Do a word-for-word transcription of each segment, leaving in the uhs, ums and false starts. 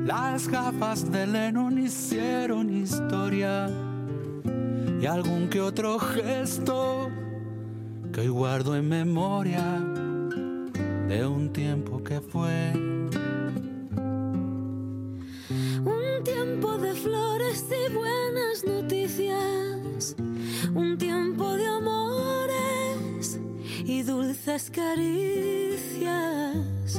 Las gafas de Lennon hicieron historia y algún que otro gesto que hoy guardo en memoria de un tiempo que fue. Un tiempo de flores y buenas noticias, un tiempo de amores y dulces caricias.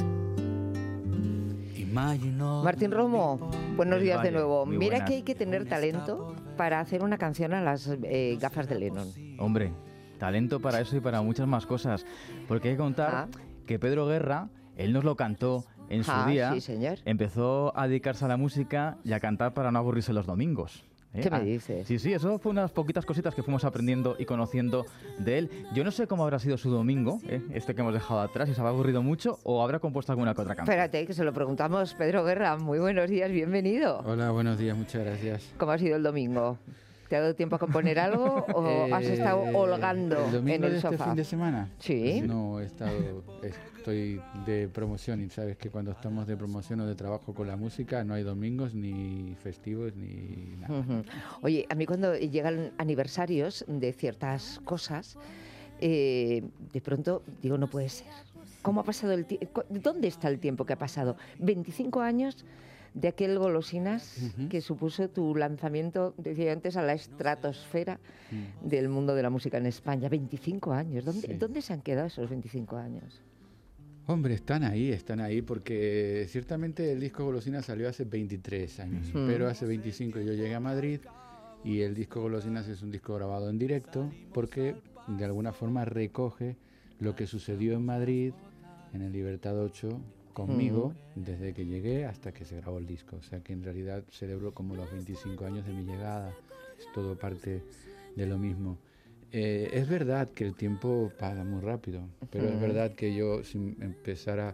Martín Romo, buenos días de nuevo. Muy Mira buenas. que hay que tener talento para hacer una canción a las eh, gafas de Lennon. Hombre, talento para eso y para muchas más cosas. Porque hay que contar Ah. que Pedro Guerra, él nos lo cantó en su Ah, día. sí, señor. Empezó a dedicarse a la música y a cantar para no aburrirse los domingos. ¿eh? ¿Qué me Ah, dices? Sí, sí, eso fue unas poquitas cositas que fuimos aprendiendo y conociendo de él. Yo no sé cómo habrá sido su domingo, ¿eh? este que hemos dejado atrás, si se habrá aburrido mucho o habrá compuesto alguna que otra canción. Espérate, que se lo preguntamos. Pedro Guerra, muy buenos días, bienvenido. Hola, buenos días, muchas gracias. ¿Cómo ha sido el domingo? ¿Te ha dado tiempo a componer algo o has estado Eh, holgando ¿El domingo en el de este sofá? fin de semana? Sí. Pues no, he estado, estoy de promoción y sabes que cuando estamos de promoción o de trabajo con la música no hay domingos ni festivos ni nada. Ujú. Oye, a mí cuando llegan aniversarios de ciertas cosas, eh, de pronto digo, no puede ser. ¿Cómo ha pasado el tiempo? ¿Dónde está el tiempo que ha pasado? veinticinco años de aquel Golosinas Ujú. que supuso tu lanzamiento, decía antes, a la estratosfera Mm. del mundo de la música en España. veinticinco años. ¿Dónde, Sí. ¿dónde se han quedado esos veinticinco años? Hombre, están ahí, están ahí, porque ciertamente el disco Golosinas salió hace veintitrés años, Ujú. pero hace veinticinco yo llegué a Madrid y el disco Golosinas es un disco grabado en directo porque de alguna forma recoge lo que sucedió en Madrid, en el Libertad ocho, conmigo, desde que llegué hasta que se grabó el disco. O sea que en realidad celebro como los veinticinco años de mi llegada, es todo parte de lo mismo. Eh, es verdad que el tiempo pasa muy rápido, pero Ujú. es verdad que yo, si empezara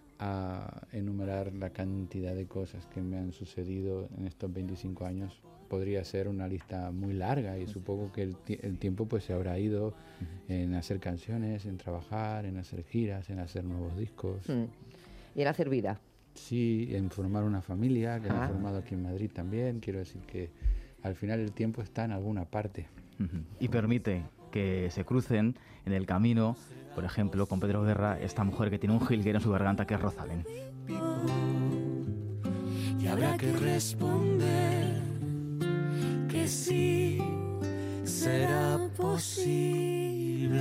a enumerar la cantidad de cosas que me han sucedido en estos veinticinco años, podría ser una lista muy larga y supongo que el, ti- el tiempo pues se habrá ido en hacer canciones, en trabajar, en hacer giras, en hacer nuevos discos. Mm. Y en hacer vida. Sí, en formar una familia, que Ah. he formado aquí en Madrid también. Quiero decir que al final el tiempo está en alguna parte. Ujú. Y permite que se crucen en el camino, por ejemplo, con Pedro Guerra, esta mujer que tiene un jilguero en su garganta, que es Rosalén. Y habrá que responder que sí será posible.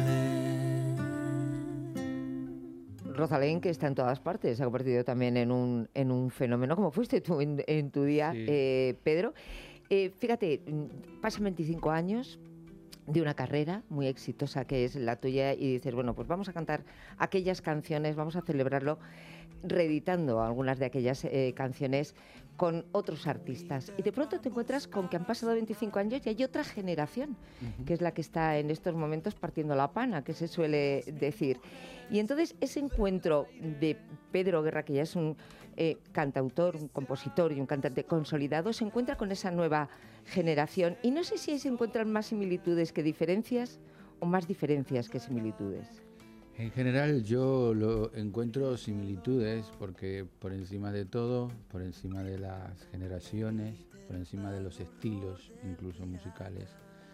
Rosalén, que está en todas partes, se ha convertido también en un, en un fenómeno, como fuiste tú en, en tu día, Sí. eh, Pedro. Eh, fíjate, mm, pasan veinticinco años de una carrera muy exitosa que es la tuya y dices, bueno, pues vamos a cantar aquellas canciones, vamos a celebrarlo reeditando algunas de aquellas eh, canciones con otros artistas. Y de pronto te encuentras con que han pasado veinticinco años y hay otra generación, que es la que está en estos momentos partiendo la pana, que se suele decir. Y entonces ese encuentro de Pedro Guerra, que ya es un eh, cantautor, un compositor y un cantante consolidado, se encuentra con esa nueva generación. Y no sé si ahí se encuentran más similitudes que diferencias o más diferencias que similitudes. En general yo lo encuentro similitudes porque por encima de todo, por encima de las generaciones, por encima de los estilos, incluso musicales,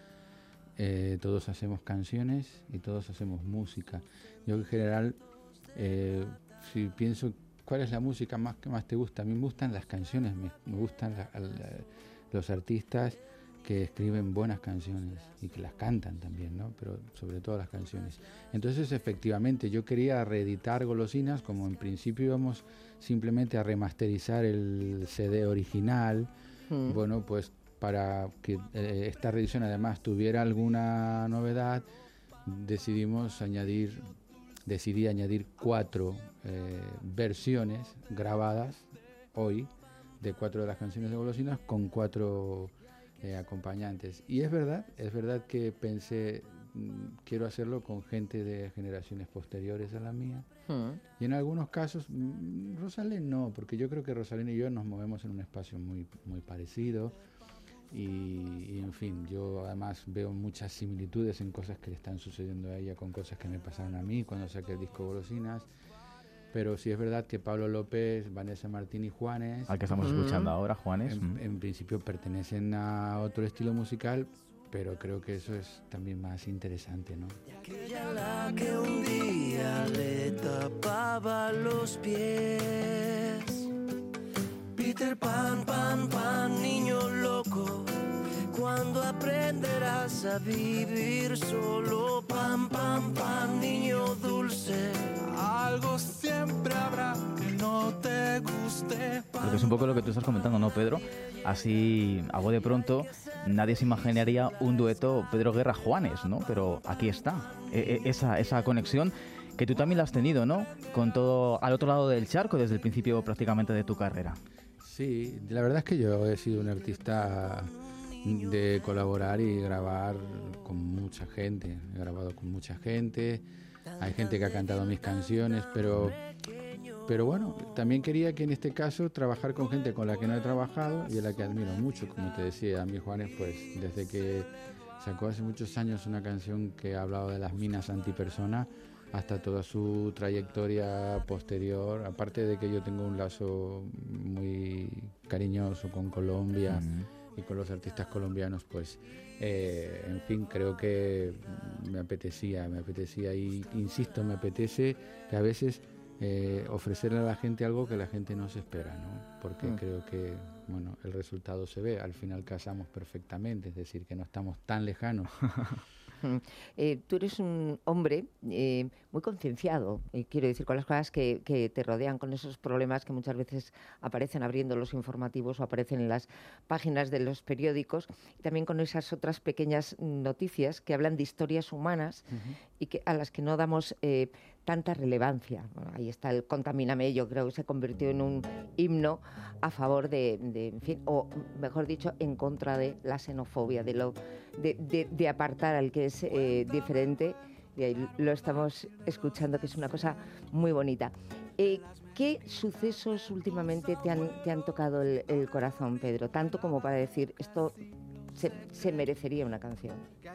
eh, todos hacemos canciones y todos hacemos música. Yo en general, eh, si pienso cuál es la música más que más te gusta, a mí me gustan las canciones, me, me gustan la, la, los artistas que escriben buenas canciones y que las cantan también, ¿no? Pero sobre todo las canciones. Entonces, efectivamente, yo quería reeditar Golosinas, como en principio íbamos simplemente a remasterizar el C D original, Mm. bueno, pues para que eh, esta reedición además tuviera alguna novedad, decidimos añadir, decidí añadir cuatro eh, versiones grabadas hoy de cuatro de las canciones de Golosinas con cuatro Eh, acompañantes. Y es verdad, es verdad que pensé, mmm, quiero hacerlo con gente de generaciones posteriores a la mía. Mm. Y en algunos casos, mmm, Rosalén no, porque yo creo que Rosalén y yo nos movemos en un espacio muy, muy parecido. Y, y en fin, yo además veo muchas similitudes en cosas que le están sucediendo a ella con cosas que me pasaron a mí cuando saqué el disco Golosinas. pero sí es verdad que Pablo López, Vanessa Martín y Juanes, al que estamos uh-huh. escuchando ahora, Juanes, en, en principio pertenecen a otro estilo musical, pero creo que eso es también más interesante, ¿no? Aquella la que un día le tapaba los pies. Peter Pan, Pan, Pan, niño loco, ¿cuándo aprenderás a vivir solo? Pan, Pan, Pan, niño dulce, algo siempre habrá que no te guste. Porque es un poco lo que tú estás comentando, ¿no, Pedro? Así, a voz de pronto, nadie se imaginaría un dueto Pedro Guerra-Juanes, ¿no? Pero aquí está, e- esa, esa conexión que tú también la has tenido, ¿no? Con todo al otro lado del charco desde el principio prácticamente de tu carrera. Sí, la verdad es que yo he sido un artista de colaborar y grabar con mucha gente. He grabado con mucha gente, hay gente que ha cantado mis canciones, pero... Pero bueno, también quería que en este caso trabajar con gente con la que no he trabajado y a la que admiro mucho, como te decía, a mí Juanes, pues desde que sacó hace muchos años una canción que ha hablado de las minas antipersona hasta toda su trayectoria posterior, aparte de que yo tengo un lazo muy cariñoso con Colombia uh-huh. y con los artistas colombianos, pues eh, en fin, creo que me apetecía, me apetecía y insisto, me apetece que a veces Eh, ofrecerle a la gente algo que la gente no se espera, ¿no? Porque mm. creo que, bueno, el resultado se ve, al final casamos perfectamente, es decir, que no estamos tan lejanos. Eh, tú eres un hombre eh, muy concienciado, eh, quiero decir, con las cosas que, que te rodean, con esos problemas que muchas veces aparecen abriendo los informativos o aparecen en las páginas de los periódicos, y también con esas otras pequeñas noticias que hablan de historias humanas uh-huh. y que, a las que no damos eh, tanta relevancia. Bueno, ahí está el Contamíname, yo creo que se convirtió en un himno a favor de, de en fin, o mejor dicho, en contra de la xenofobia, de lo de, de, de apartar al que es eh, diferente, y ahí lo estamos escuchando, que es una cosa muy bonita. Eh, ¿Qué sucesos últimamente te han, te han tocado el, el corazón, Pedro? Tanto como para decir, esto se, se merecería una canción.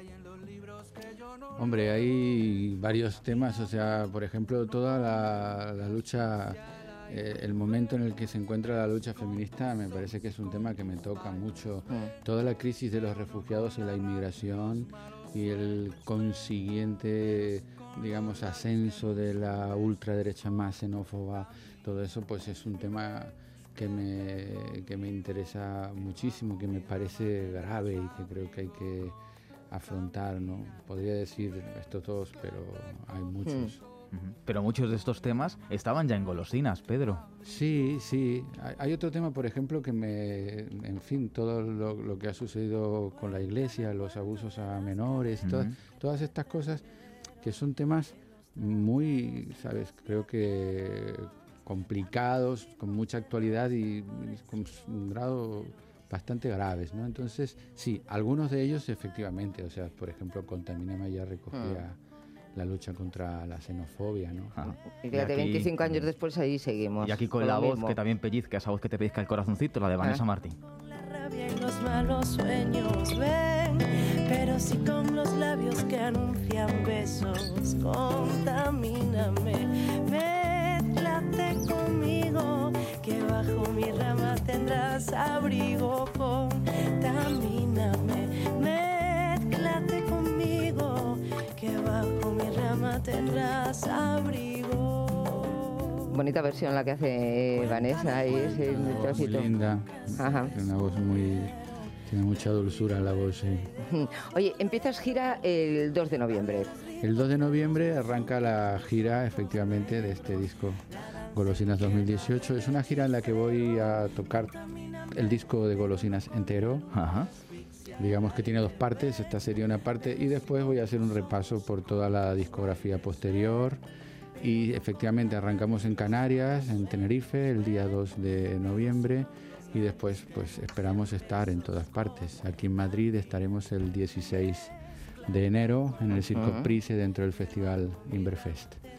Hombre, hay varios temas, o sea, por ejemplo, toda la, la lucha, eh, el momento en el que se encuentra la lucha feminista, me parece que es un tema que me toca mucho. Mm. Toda la crisis de los refugiados y la inmigración y el consiguiente, digamos, ascenso de la ultraderecha más xenófoba, todo eso, pues es un tema que me, que me interesa muchísimo, que me parece grave y que creo que hay que afrontar, ¿no? Podría decir estos dos, pero hay muchos. Mm. Pero muchos de estos temas estaban ya en Golosinas, Pedro. Sí, sí. Hay otro tema, por ejemplo, que me... En fin, todo lo, lo que ha sucedido con la Iglesia, los abusos a menores, uh-huh. todas, todas estas cosas que son temas muy, ¿sabes? Creo que complicados, con mucha actualidad y, y con un grado bastante graves, ¿no? Entonces, sí, algunos de ellos efectivamente, o sea, por ejemplo, Contamíname ya recogía uh-huh. la lucha contra la xenofobia, ¿no? Ah. Y fíjate, y aquí, veinticinco años después ahí seguimos. Y aquí con, con la voz mismo. Que también pellizca, esa voz que te pellizca el corazoncito, la de Vanessa ah. Martín. La rabia y los malos sueños ven, pero sí con los labios que anuncian besos. Contamíname, mézclate conmigo, que bajo mi rama tendrás abrigo. Contamíname, mézclate conmigo, que bajo mi rama tendrás abrigo. Bonita versión la que hace Vanessa ahí, ese trocito. Muy linda. Ajá. Tiene una voz muy... Tiene mucha dulzura la voz, sí. Oye, empiezas gira el dos de noviembre. El dos de noviembre arranca la gira, efectivamente, de este disco Golosinas dos mil dieciocho. Es una gira en la que voy a tocar el disco de Golosinas entero. Ajá. Digamos que tiene dos partes, esta sería una parte, y después voy a hacer un repaso por toda la discografía posterior. Y efectivamente arrancamos en Canarias, en Tenerife, el día dos de noviembre, y después pues esperamos estar en todas partes. Aquí en Madrid estaremos el dieciséis de enero en el Circo uh-huh. Price, dentro del festival Inverfest.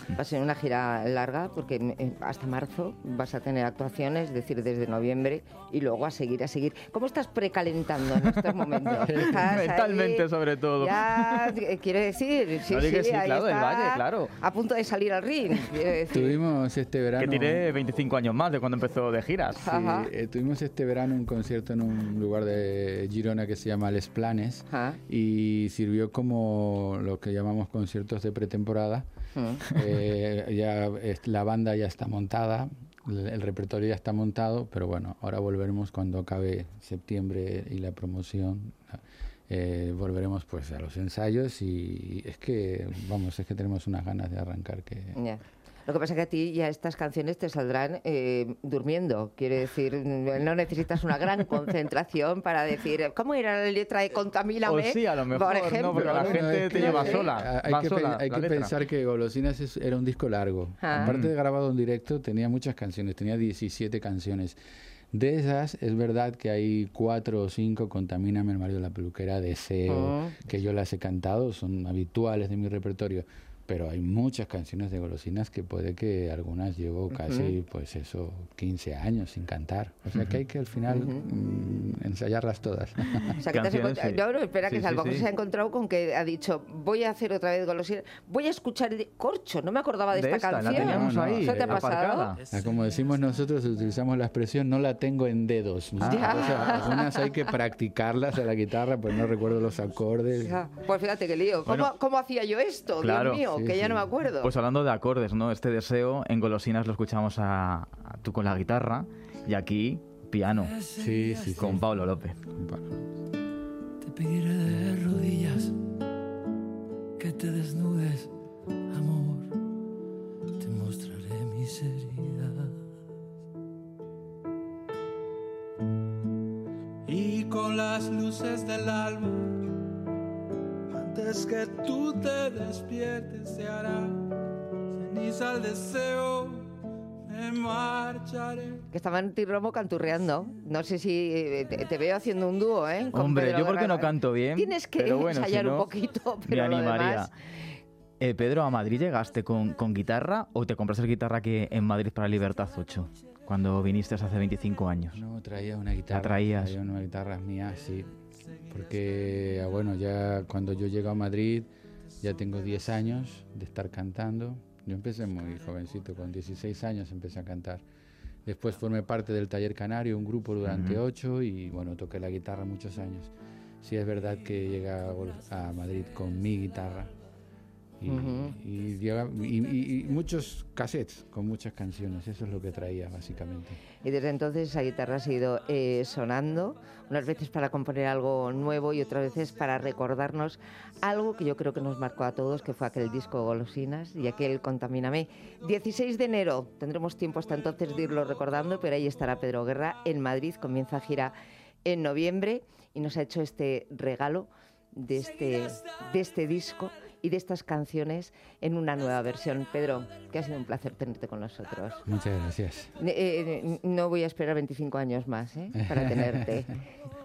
Va a ser una gira larga porque hasta marzo vas a tener actuaciones, es decir, desde noviembre, y luego a seguir, a seguir. ¿Cómo estás precalentando en estos momentos? Mentalmente, ahí, sobre todo. Ya, quiero decir, sí, no, sí, sí, sí, ahí claro, está, del Valle, claro. A punto de salir al ring. Tuvimos este verano... Que tiene veinticinco años más de cuando empezó de giras. Sí, eh, tuvimos este verano un concierto en un lugar de Girona que se llama Les Planes. Ajá. Y sirvió como lo que llamamos conciertos de pretemporada. Eh, ya es, la banda ya está montada, el, el repertorio ya está montado, pero bueno, ahora volveremos cuando acabe septiembre y la promoción. Eh, volveremos pues a los ensayos y es que, vamos, es que tenemos unas ganas de arrancar que... Yeah. Lo que pasa es que a ti ya estas canciones te saldrán eh, durmiendo. Quiere decir, no necesitas una gran concentración para decir, ¿cómo era la letra de Contamíname? O sí, a lo mejor, por ejemplo. no, porque la gente bueno, te lleva sola. Hay que, sola, hay que pensar que Golosinas es, era un disco largo. Ah. Aparte de grabado en directo, tenía muchas canciones, tenía diecisiete canciones. De esas, es verdad que hay cuatro o cinco, Contamíname, El marido de la peluquera, Deseo, oh. que yo las he cantado, son habituales de mi repertorio. Pero hay muchas canciones de Golosinas que puede que algunas llevo casi, uh-huh. pues eso, quince años sin cantar. O sea uh-huh. que hay que al final uh-huh. mm, ensayarlas todas. O sea, que te has encontrado... sí. No, no, espera, sí, que Salvo sí, sí. se ha encontrado con que ha dicho, voy a hacer otra vez Golosinas, voy a escuchar de Corcho, no me acordaba de, de esta, esta canción. La teníamos no, no, ahí, ¿eso te ha pasado? Ah, como decimos nosotros, utilizamos la expresión, no la tengo en dedos. ¿No? Ah. O sea, algunas hay que practicarlas a la guitarra, pues no recuerdo los acordes. Ya. Pues fíjate qué lío. ¿Cómo, bueno, ¿cómo hacía yo esto? Claro. Dios mío. Sí, que ya sí. no me acuerdo. Pues hablando de acordes, ¿no? Este Deseo en Golosinas lo escuchamos a, a tú con la guitarra y aquí piano. Sí, sí, con sí. Pablo López. Te pediré de rodillas que te desnudes, amor. Te mostraré mis heridas. Y con las luces del alma, antes que tú te despiertes, se hará ceniza el deseo, me marcharé. Que estaba en Romo canturreando. No sé si te, te veo haciendo un dúo, ¿eh? Con Hombre, Pedro yo porque no canto bien. Tienes que pero bueno, ensayar si no, un poquito, pero me animaría. Demás... Eh, Pedro, ¿a Madrid llegaste con, con guitarra o te compraste guitarra aquí en Madrid para Libertad ocho? Cuando viniste hace veinticinco años. No, traía una guitarra. ¿La traías? Traía una guitarra mía, sí. Porque, bueno, ya cuando yo llego a Madrid, ya tengo diez años de estar cantando. Yo empecé muy jovencito, con dieciséis años empecé a cantar. Después formé parte del Taller Canario, un grupo durante ocho, uh-huh. y bueno, toqué la guitarra muchos años. Sí, es verdad que llegué a Madrid con mi guitarra. Y, uh-huh. y, llega, y, y, y muchos cassettes con muchas canciones, eso es lo que traía básicamente. Y desde entonces esa guitarra ha seguido eh, sonando, unas veces para componer algo nuevo y otras veces para recordarnos algo que yo creo que nos marcó a todos, que fue aquel disco Golosinas y aquel Contamíname. dieciséis de enero, tendremos tiempo hasta entonces de irlo recordando, pero ahí estará Pedro Guerra en Madrid, comienza gira en noviembre y nos ha hecho este regalo de este, de este disco y de estas canciones en una nueva versión. Pedro, que ha sido un placer tenerte con nosotros. Muchas gracias. Eh, eh, no voy a esperar veinticinco años más ¿eh? para tenerte.